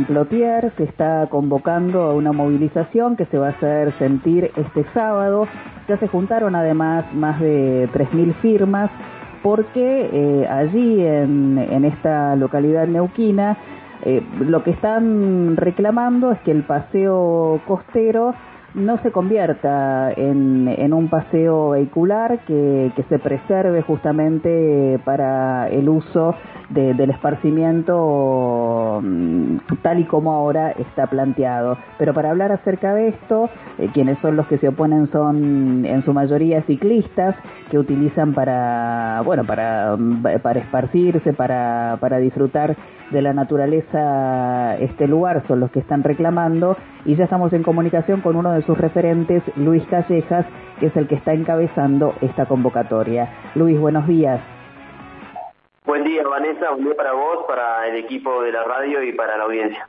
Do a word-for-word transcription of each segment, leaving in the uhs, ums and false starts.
Plotier se está convocando a una movilización que se va a hacer sentir este sábado. Ya se juntaron además más de tres mil firmas porque eh, allí en, en esta localidad neuquina eh, lo que están reclamando es que el paseo costero no se convierta en, en un paseo vehicular, que, que se preserve justamente para el uso de, del esparcimiento tal y como ahora está planteado. Pero para hablar acerca de esto, eh, quienes son los que se oponen son en su mayoría ciclistas que utilizan para, bueno, para, para esparcirse, para, para disfrutar de la naturaleza este lugar, son los que están reclamando, y ya estamos en comunicación con uno de sus referentes, Luis Callejas, que es el que está encabezando esta convocatoria. Luis, buenos días. Buen día, Vanessa, un día para vos, para el equipo de la radio y para la audiencia.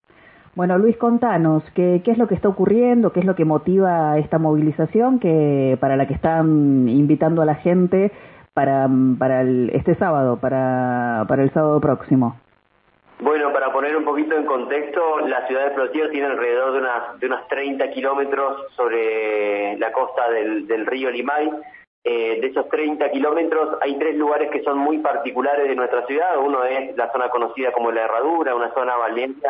Bueno, Luis, contanos, ¿qué, qué es lo que está ocurriendo, qué es lo que motiva esta movilización que para la que están invitando a la gente para, para el, este sábado, para, para el sábado próximo? Bueno, para poner un poquito en contexto, la ciudad de Plotier tiene alrededor de unas, de unos treinta kilómetros sobre la costa del, del río Limay. Eh, de esos treinta kilómetros hay tres lugares que son muy particulares de nuestra ciudad. Uno es la zona conocida como La Herradura, una zona balnearia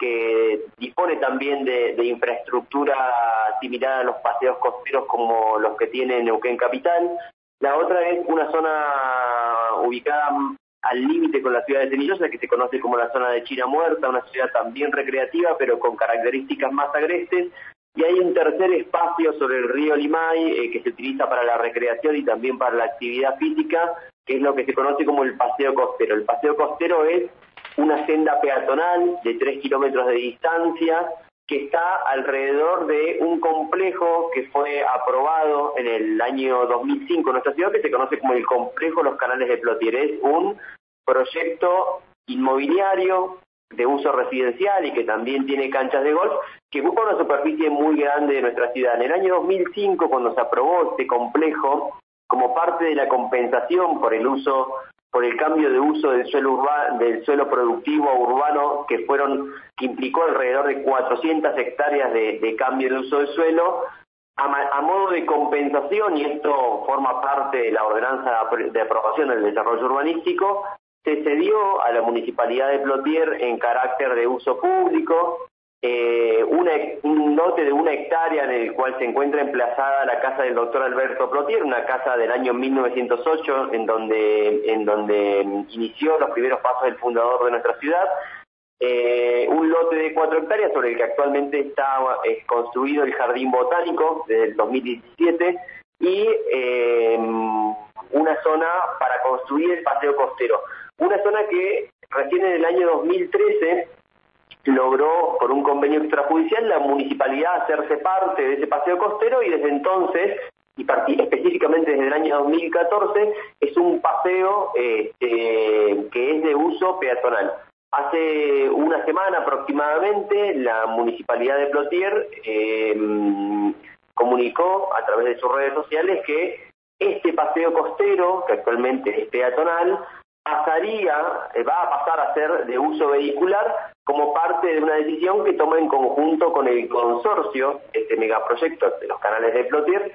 que dispone también de, de infraestructura similar a los paseos costeros como los que tiene Neuquén Capital. La otra es una zona ubicada al límite con la ciudad de Cenillosa, que se conoce como la zona de China Muerta, una ciudad también recreativa, pero con características más agrestes. Y hay un tercer espacio sobre el río Limay, eh, que se utiliza para la recreación y también para la actividad física, que es lo que se conoce como el paseo costero. El paseo costero es una senda peatonal de tres kilómetros de distancia, que está alrededor de un complejo que fue aprobado en el año dos mil cinco en nuestra ciudad, que se conoce como el Complejo Los Canales de Plotier. Es un proyecto inmobiliario de uso residencial y que también tiene canchas de golf, que ocupa una superficie muy grande de nuestra ciudad. En el año dos mil cinco, cuando se aprobó este complejo, como parte de la compensación por el uso por el cambio de uso del suelo urbano, del suelo productivo a urbano, que fueron que implicó alrededor de cuatrocientas hectáreas de, de cambio de uso del suelo, a, a modo de compensación, y esto forma parte de la ordenanza de aprobación del desarrollo urbanístico, se cedió a la Municipalidad de Plotier en carácter de uso público eh, una, un lote de una hectárea en el cual se encuentra emplazada la casa del doctor Alberto Plotier, una casa del año mil novecientos ocho, en donde, en donde inició los primeros pasos del fundador de nuestra ciudad. Eh, un lote de cuatro hectáreas sobre el que actualmente está eh, construido el Jardín Botánico desde el dos mil diecisiete, y eh, una zona para construir el paseo costero. Una zona que recién en el año dos mil trece logró, por un convenio extrajudicial, la municipalidad hacerse parte de ese paseo costero, y desde entonces, y específicamente desde el año dos mil catorce, es un paseo eh, eh, que es de uso peatonal. Hace una semana aproximadamente, la Municipalidad de Plotier eh, comunicó a través de sus redes sociales que este paseo costero, que actualmente es peatonal, pasaría, va a pasar a ser de uso vehicular como parte de una decisión que toma en conjunto con el consorcio, este megaproyecto de los canales de Plotier,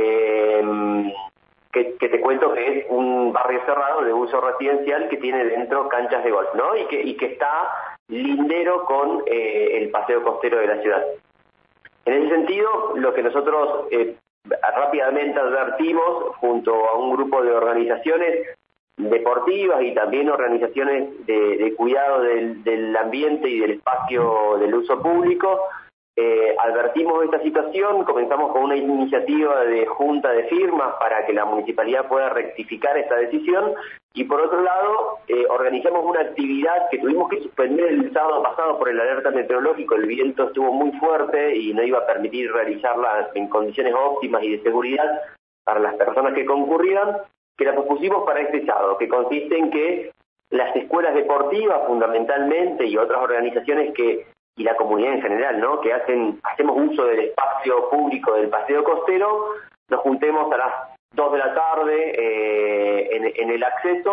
eh, que, que te cuento que es un barrio cerrado de uso residencial que tiene dentro canchas de golf, ¿no? Y que, y que está lindero con eh, el paseo costero de la ciudad. En ese sentido, lo que nosotros eh, rápidamente advertimos junto a un grupo de organizaciones deportivas y también organizaciones de, de cuidado del, del ambiente y del espacio del uso público, eh, advertimos esta situación, comenzamos con una iniciativa de junta de firmas para que la municipalidad pueda rectificar esta decisión, y por otro lado eh, organizamos una actividad que tuvimos que suspender el sábado pasado por el alerta meteorológico. El viento estuvo muy fuerte y no iba a permitir realizarla en condiciones óptimas y de seguridad para las personas que concurrían, que la propusimos para este sábado, que consiste en que las escuelas deportivas fundamentalmente y otras organizaciones que y la comunidad en general, ¿no?, que hacen hacemos uso del espacio público del paseo costero, nos juntemos a las dos de la tarde eh, en, en el acceso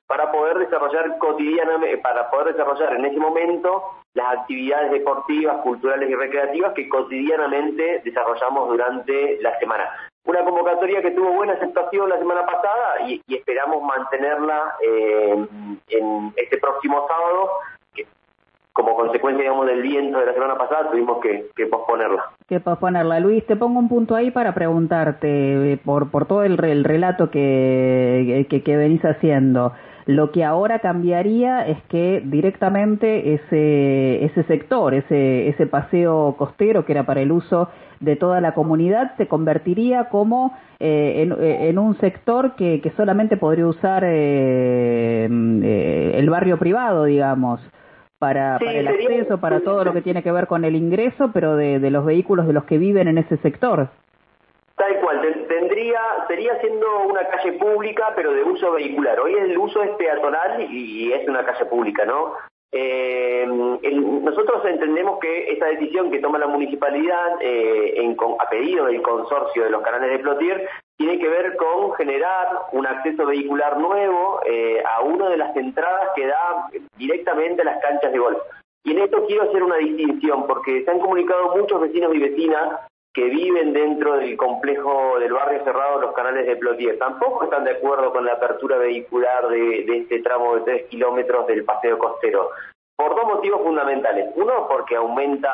para poder desarrollar cotidianamente, para poder desarrollar en ese momento las actividades deportivas, culturales y recreativas que cotidianamente desarrollamos durante la semana. Una convocatoria que tuvo buena aceptación la semana pasada y, y esperamos mantenerla eh, en este próximo sábado, que como consecuencia, digamos, del viento de la semana pasada tuvimos que, que posponerla. Que posponerla. Luis, te pongo un punto ahí para preguntarte, eh, por, por todo el, el relato que, que, que venís haciendo. Lo que ahora cambiaría es que directamente ese ese sector, ese ese paseo costero que era para el uso de toda la comunidad, se convertiría como eh, en, en un sector que, que solamente podría usar eh, eh, el barrio privado, digamos, para, sí, para el sería, acceso, para todo lo que tiene que ver con el ingreso, pero de, de los vehículos de los que viven en ese sector. Tal cual, tendría, sería siendo una calle pública, pero de uso vehicular. Hoy el uso es peatonal y es una calle pública, ¿no? Eh, el, nosotros entendemos que esta decisión que toma la municipalidad eh, en, a pedido del consorcio de los canales de Plotier tiene que ver con generar un acceso vehicular nuevo eh, a una de las entradas que da directamente a las canchas de golf. Y en esto quiero hacer una distinción, porque se han comunicado muchos vecinos y vecinas que viven dentro del complejo del barrio cerrado Los Canales de Plotier. Tampoco están de acuerdo con la apertura vehicular de, de este tramo de tres kilómetros del paseo costero, por dos motivos fundamentales. Uno, porque aumenta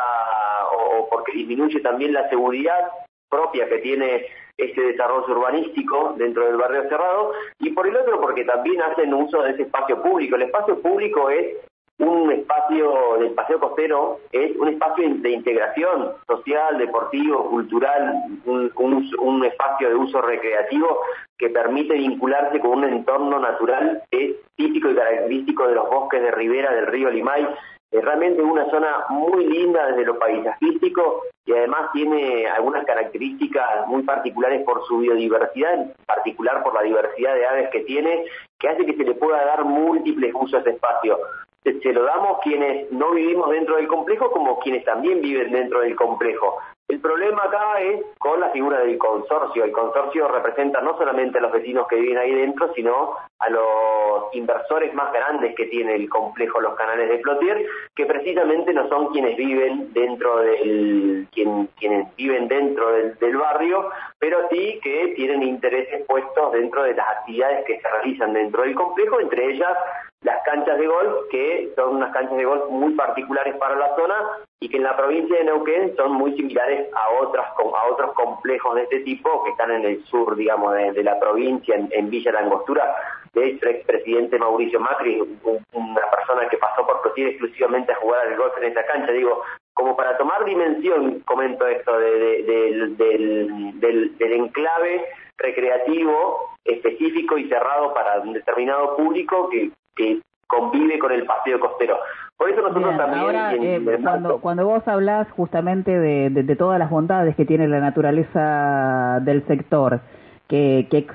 o porque disminuye también la seguridad propia que tiene este desarrollo urbanístico dentro del barrio cerrado, y por el otro, porque también hacen uso de ese espacio público. El espacio público es un espacio del paseo costero, es un espacio de integración social, deportivo, cultural, un, un, un espacio de uso recreativo que permite vincularse con un entorno natural que es típico y característico de los bosques de ribera del río Limay. Es realmente una zona muy linda desde lo paisajístico y además tiene algunas características muy particulares por su biodiversidad, en particular por la diversidad de aves que tiene, que hace que se le pueda dar múltiples usos a este espacio. Se lo damos quienes no vivimos dentro del complejo como quienes también viven dentro del complejo. El problema acá es con la figura del consorcio. El consorcio representa no solamente a los vecinos que viven ahí dentro, sino a los inversores más grandes que tiene el complejo Los Canales de Plotier, que precisamente no son quienes viven dentro del quien, quienes viven dentro del, del barrio, pero sí que tienen intereses puestos dentro de las actividades que se realizan dentro del complejo, entre ellas las canchas de golf, que son unas canchas de golf muy particulares para la zona y que en la provincia de Neuquén son muy similares a otras a otros complejos de este tipo que están en el sur, digamos, de, de la provincia, en, en Villa La Angostura. De hecho, el expresidente Mauricio Macri, un, una persona que pasó por Plotier exclusivamente a jugar al golf en esa cancha. Digo, como para tomar dimensión, comento esto, de, de, de, del, del, del enclave recreativo específico y cerrado para un determinado público que que convive con el paseo costero. Por eso nosotros Bien, también... Ahora, eh, cuando, cuando vos hablás justamente de, de, de todas las bondades que tiene la naturaleza del sector, que, que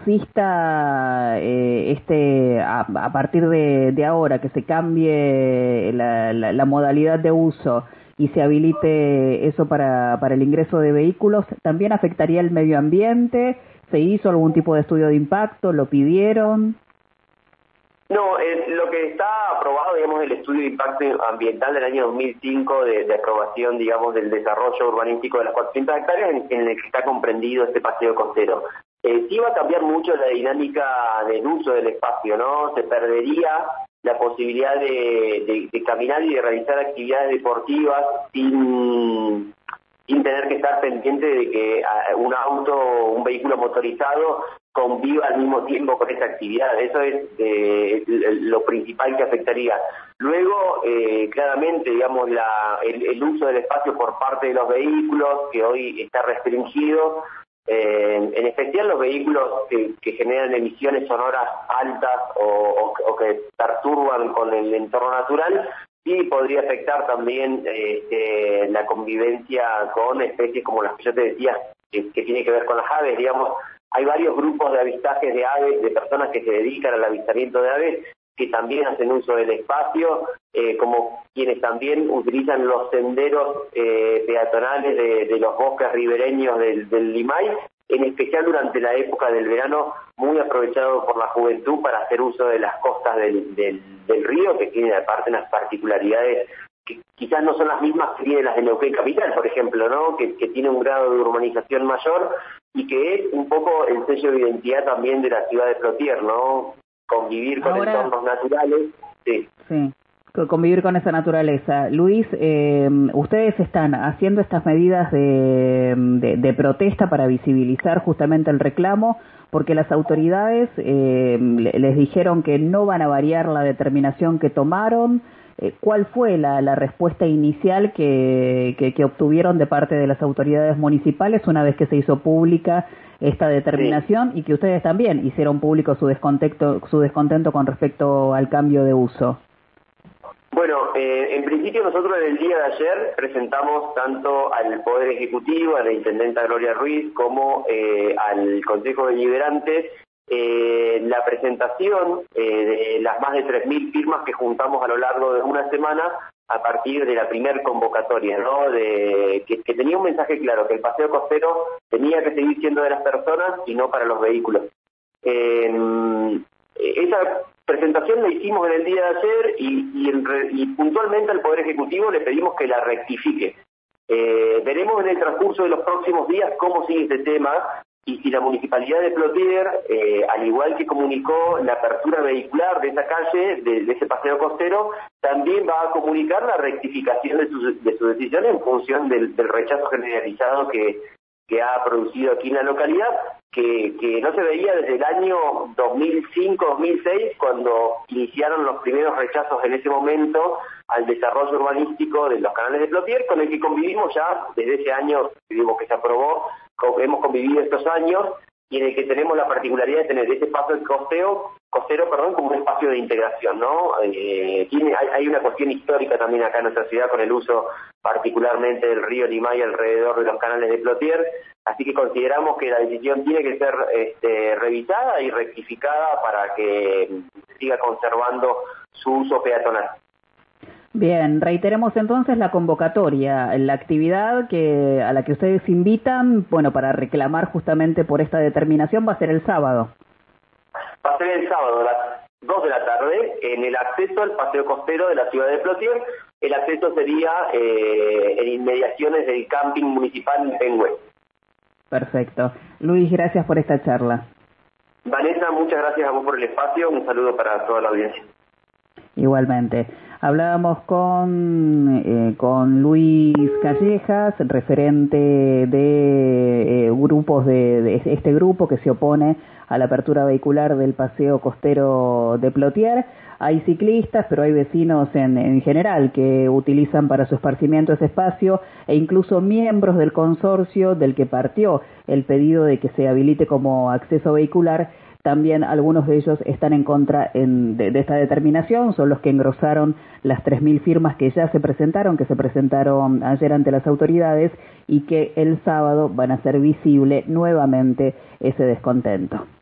exista eh, este a, a partir de, de ahora, que se cambie la, la, la modalidad de uso y se habilite eso para, para el ingreso de vehículos, ¿también afectaría el medio ambiente? ¿Se hizo algún tipo de estudio de impacto? ¿Lo pidieron? No, eh, lo que está aprobado, digamos, el estudio de impacto ambiental del año dos mil cinco de, de aprobación, digamos, del desarrollo urbanístico de las cuatrocientas hectáreas en, en el que está comprendido este paseo costero. Eh, sí va a cambiar mucho la dinámica del uso del espacio, ¿no? Se perdería la posibilidad de, de, de caminar y de realizar actividades deportivas sin, sin tener que estar pendiente de que un auto, un vehículo motorizado conviva al mismo tiempo con esa actividad. Eso es eh, lo principal que afectaría. Luego, eh, claramente, digamos, la, el, el uso del espacio por parte de los vehículos, que hoy está restringido, eh, en especial los vehículos que, que generan emisiones sonoras altas o, o, o que perturban con el entorno natural, sí podría afectar también eh, eh, la convivencia con especies como las que yo te decía, que, que tiene que ver con las aves, digamos. Hay varios grupos de avistajes de aves, de personas que se dedican al avistamiento de aves, que también hacen uso del espacio, eh, como quienes también utilizan los senderos eh, peatonales de, de los bosques ribereños del, del Limay, en especial durante la época del verano, muy aprovechado por la juventud para hacer uso de las costas del, del, del río, que tiene aparte unas particularidades que quizás no son las mismas que tienen las de Neuquén Capital, por ejemplo, ¿no? Que, que tiene un grado de urbanización mayor y que es un poco el sello de identidad también de la ciudad de Plotier, ¿no? Convivir con Ahora, entornos naturales. Sí. Sí. Convivir con esa naturaleza. Luis, eh, ustedes están haciendo estas medidas de, de, de protesta para visibilizar justamente el reclamo, porque las autoridades eh, les dijeron que no van a variar la determinación que tomaron. Eh, ¿Cuál fue la, la respuesta inicial que, que, que obtuvieron de parte de las autoridades municipales una vez que se hizo pública esta determinación sí. y que ustedes también hicieron público su descontento, su descontento con respecto al cambio de uso? Bueno, eh, en principio nosotros en el día de ayer presentamos tanto al Poder Ejecutivo, a la Intendenta Gloria Ruiz, como eh, al Consejo Deliberante, eh, la presentación eh, de las más de tres mil firmas que juntamos a lo largo de una semana a partir de la primer convocatoria, ¿no? De, que, que tenía un mensaje claro, que el paseo costero tenía que seguir siendo de las personas y no para los vehículos. Eh, esa presentación la hicimos en el día de ayer y, y, en, y puntualmente al Poder Ejecutivo le pedimos que la rectifique. Eh, veremos en el transcurso de los próximos días cómo sigue este tema y si la Municipalidad de Plotier, eh, al igual que comunicó la apertura vehicular de esa calle, de, de ese paseo costero, también va a comunicar la rectificación de su, de su decisión en función del, del rechazo generalizado que, que ha producido aquí en la localidad, que, que no se veía desde el año dos mil cinco dos mil seis, cuando iniciaron los primeros rechazos en ese momento al desarrollo urbanístico de los canales de Plotier, con el que convivimos ya desde ese año, digo, que se aprobó, hemos convivido estos años, y en el que tenemos la particularidad de tener este espacio costero, costero perdón, como un espacio de integración, ¿no? Eh, tiene, hay, hay una cuestión histórica también acá en nuestra ciudad con el uso particularmente del río Limay alrededor de los canales de Plotier, así que consideramos que la decisión tiene que ser este, revisada y rectificada para que siga conservando su uso peatonal. Bien, reiteremos entonces la convocatoria, la actividad que a la que ustedes invitan, bueno, para reclamar justamente por esta determinación va a ser el sábado. Va a ser el sábado a las dos de la tarde en el acceso al paseo costero de la ciudad de Plotier. El acceso sería eh, en inmediaciones del camping municipal Pengüe. Perfecto. Luis, gracias por esta charla. Vanessa, muchas gracias a vos por el espacio. Un saludo para toda la audiencia. Igualmente. Hablábamos con, eh, con Luis Callejas, referente de eh, grupos de, de este grupo que se opone a la apertura vehicular del paseo costero de Plotier. Hay ciclistas, pero hay vecinos en, en general que utilizan para su esparcimiento ese espacio e incluso miembros del consorcio del que partió el pedido de que se habilite como acceso vehicular. También algunos de ellos están en contra en, de, de esta determinación, son los que engrosaron las tres mil firmas que ya se presentaron, que se presentaron ayer ante las autoridades y que el sábado van a hacer visible nuevamente ese descontento.